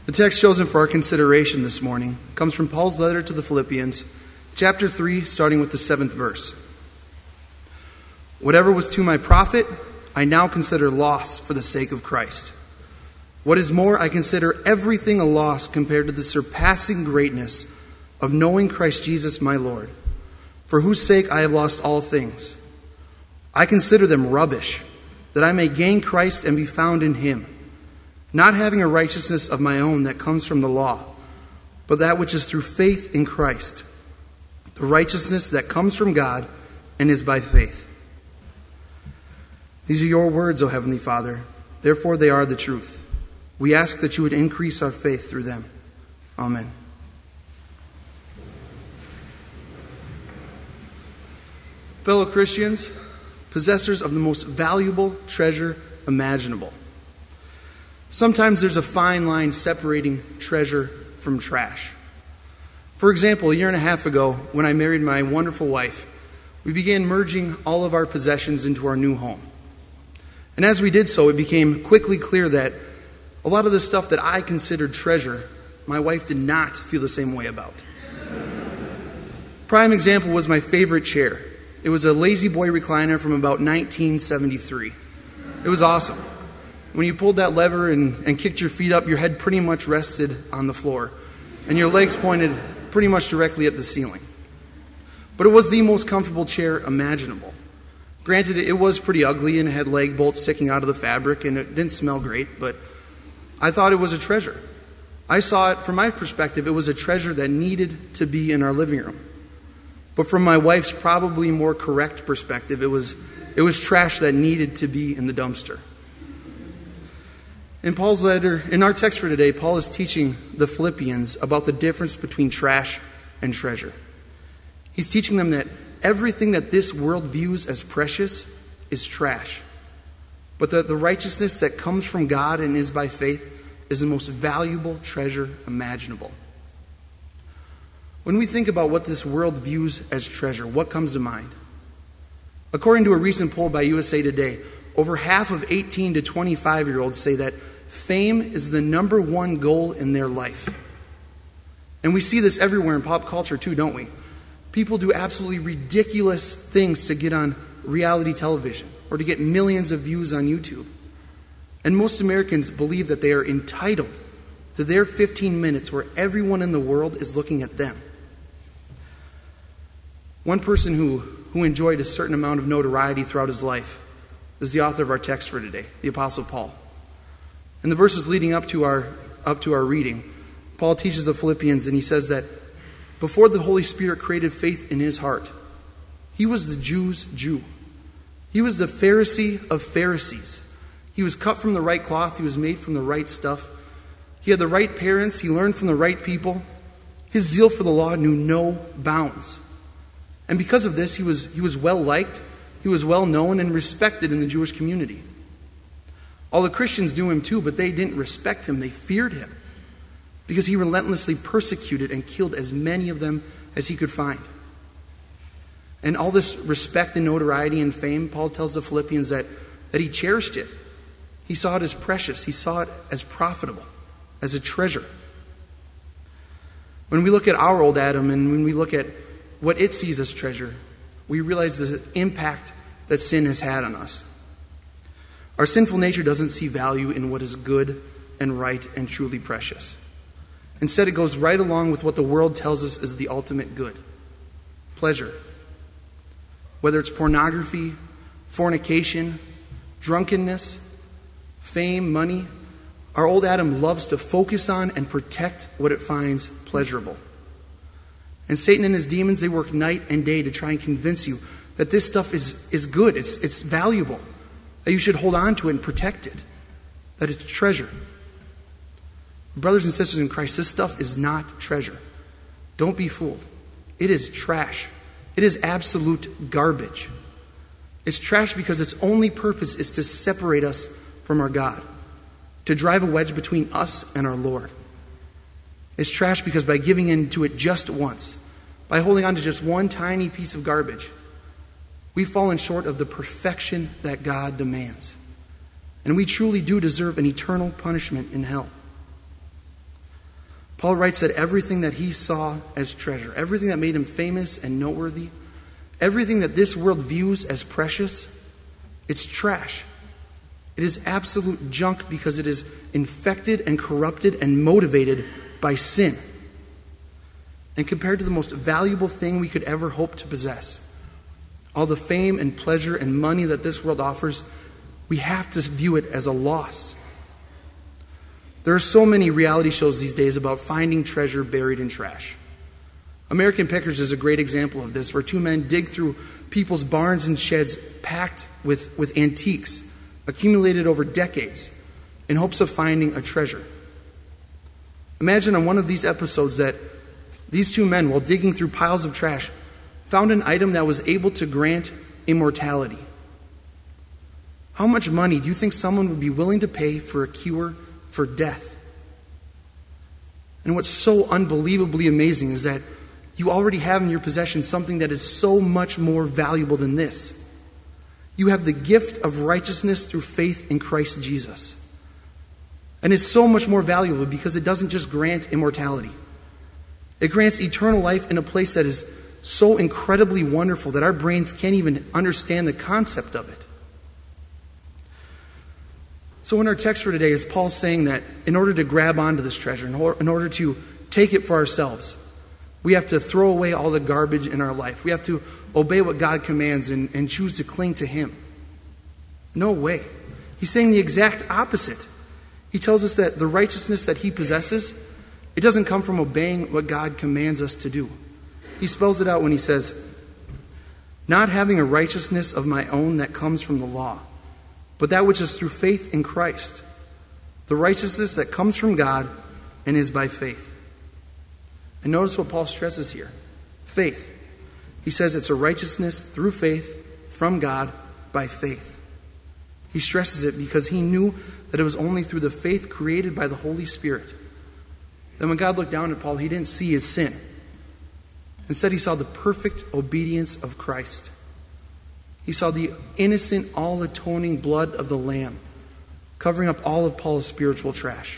The text chosen for our consideration this morning comes from Paul's letter to the Philippians, chapter 3, starting with the 7th verse. Whatever was to my profit, I now consider loss for the sake of Christ. What is more, I consider everything a loss compared to the surpassing greatness of knowing Christ Jesus my Lord, for whose sake I have lost all things. I consider them rubbish, that I may gain Christ and be found in him, not having a righteousness of my own that comes from the law, but that which is through faith in Christ, the righteousness that comes from God and is by faith. These are your words, O Heavenly Father. Therefore they are the truth. We ask that you would increase our faith through them. Amen. Fellow Christians, possessors of the most valuable treasure imaginable. Sometimes there's a fine line separating treasure from trash. For example, a year and a half ago, when I married my wonderful wife, we began merging all of our possessions into our new home. And as we did so, it became quickly clear that a lot of the stuff that I considered treasure, my wife did not feel the same way about. Prime example was my favorite chair. It was a Lazy Boy recliner from about 1973. It was awesome. When you pulled that lever and kicked your feet up, your head pretty much rested on the floor, and your legs pointed pretty much directly at the ceiling. But it was the most comfortable chair imaginable. Granted, it was pretty ugly and it had leg bolts sticking out of the fabric, and it didn't smell great, but I thought it was a treasure. I saw it, from my perspective, it was a treasure that needed to be in our living room. But from my wife's probably more correct perspective, it was trash that needed to be in the dumpster. In Paul's letter, in our text for today, Paul is teaching the Philippians about the difference between trash and treasure. He's teaching them that everything that this world views as precious is trash. But the righteousness that comes from God and is by faith is the most valuable treasure imaginable. When we think about what this world views as treasure, what comes to mind? According to a recent poll by USA Today, over half of 18 to 25-year-olds say that fame is the number one goal in their life. And we see this everywhere in pop culture too, don't we? People do absolutely ridiculous things to get on reality television or to get millions of views on YouTube. And most Americans believe that they are entitled to their 15 minutes where everyone in the world is looking at them. One person who enjoyed a certain amount of notoriety throughout his life is the author of our text for today, the Apostle Paul. In the verses leading up to our reading, Paul teaches the Philippians, and he says that before the Holy Spirit created faith in his heart, he was the Jews' Jew. He was the Pharisee of Pharisees. He was cut from the right cloth. He was made from the right stuff. He had the right parents. He learned from the right people. His zeal for the law knew no bounds. And because of this, he was well liked. He was well known and respected in the Jewish community. All the Christians knew him too, but they didn't respect him. They feared him because he relentlessly persecuted and killed as many of them as he could find. And all this respect and notoriety and fame, Paul tells the Philippians that he cherished it. He saw it as precious. He saw it as profitable, as a treasure. When we look at our old Adam and when we look at what it sees as treasure, we realize the impact that sin has had on us. Our sinful nature doesn't see value in what is good and right and truly precious. Instead, it goes right along with what the world tells us is the ultimate good: pleasure. Whether it's pornography, fornication, drunkenness, fame, money, our old Adam loves to focus on and protect what it finds pleasurable. And Satan and his demons, they work night and day to try and convince you that this stuff is good, it's valuable, that you should hold on to it and protect it, that it's treasure. Brothers and sisters in Christ, this stuff is not treasure. Don't be fooled. It is trash. It is absolute garbage. It's trash because its only purpose is to separate us from our God, to drive a wedge between us and our Lord. It's trash because by giving in to it just once, by holding on to just one tiny piece of garbage, we've fallen short of the perfection that God demands. And we truly do deserve an eternal punishment in hell. Paul writes that everything that he saw as treasure, everything that made him famous and noteworthy, everything that this world views as precious, it's trash. It is absolute junk because it is infected and corrupted and motivated by sin. And compared to the most valuable thing we could ever hope to possess, all the fame and pleasure and money that this world offers, we have to view it as a loss. There are so many reality shows these days about finding treasure buried in trash. American Pickers is a great example of this, where two men dig through people's barns and sheds packed with antiques accumulated over decades in hopes of finding a treasure. Imagine on one of these episodes that these two men, while digging through piles of trash, found an item that was able to grant immortality. How much money do you think someone would be willing to pay for a cure for death? And what's so unbelievably amazing is that you already have in your possession something that is so much more valuable than this. You have the gift of righteousness through faith in Christ Jesus. And it's so much more valuable because it doesn't just grant immortality. It grants eternal life in a place that is so incredibly wonderful that our brains can't even understand the concept of it. So in our text for today is Paul saying that in order to grab onto this treasure, in order to take it for ourselves, we have to throw away all the garbage in our life. We have to obey what God commands and choose to cling to Him. No way. He's saying the exact opposite. He tells us that the righteousness that He possesses, it doesn't come from obeying what God commands us to do. He spells it out when he says, not having a righteousness of my own that comes from the law, but that which is through faith in Christ, the righteousness that comes from God and is by faith. And notice what Paul stresses here. Faith. He says it's a righteousness through faith from God by faith. He stresses it because he knew that it was only through the faith created by the Holy Spirit that when God looked down at Paul, he didn't see his sin. Instead, he saw the perfect obedience of Christ. He saw the innocent, all-atoning blood of the Lamb covering up all of Paul's spiritual trash.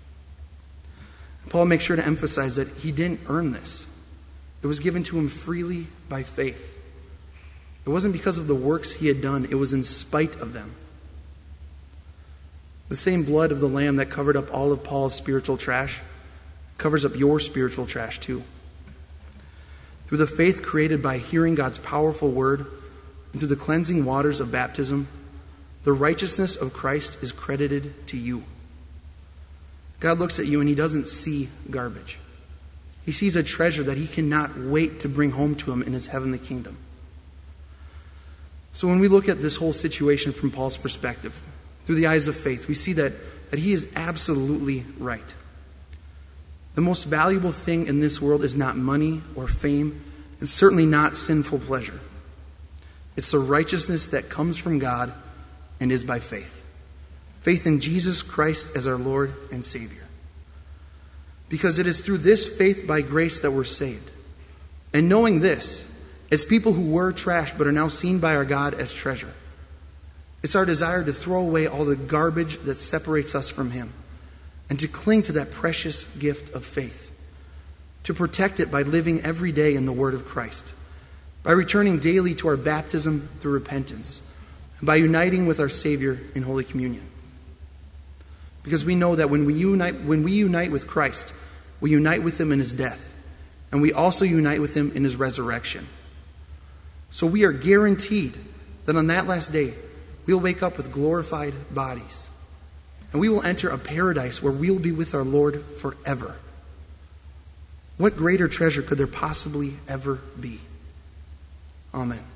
Paul makes sure to emphasize that he didn't earn this. It was given to him freely by faith. It wasn't because of the works he had done. It was in spite of them. The same blood of the Lamb that covered up all of Paul's spiritual trash covers up your spiritual trash too. Through the faith created by hearing God's powerful word and through the cleansing waters of baptism, the righteousness of Christ is credited to you. God looks at you and he doesn't see garbage. He sees a treasure that he cannot wait to bring home to him in his heavenly kingdom. So when we look at this whole situation from Paul's perspective, through the eyes of faith, we see that he is absolutely right. The most valuable thing in this world is not money or fame. It's certainly not sinful pleasure. It's the righteousness that comes from God and is by faith. Faith in Jesus Christ as our Lord and Savior. Because it is through this faith by grace that we're saved. And knowing this, as people who were trash but are now seen by our God as treasure, it's our desire to throw away all the garbage that separates us from Him and to cling to that precious gift of faith, to protect it by living every day in the Word of Christ, by returning daily to our baptism through repentance, and by uniting with our Savior in Holy Communion. Because we know that when we unite with Christ, we unite with Him in His death, and we also unite with Him in His resurrection. So we are guaranteed that on that last day, we'll wake up with glorified bodies, and we will enter a paradise where we'll be with our Lord forever. What greater treasure could there possibly ever be? Amen.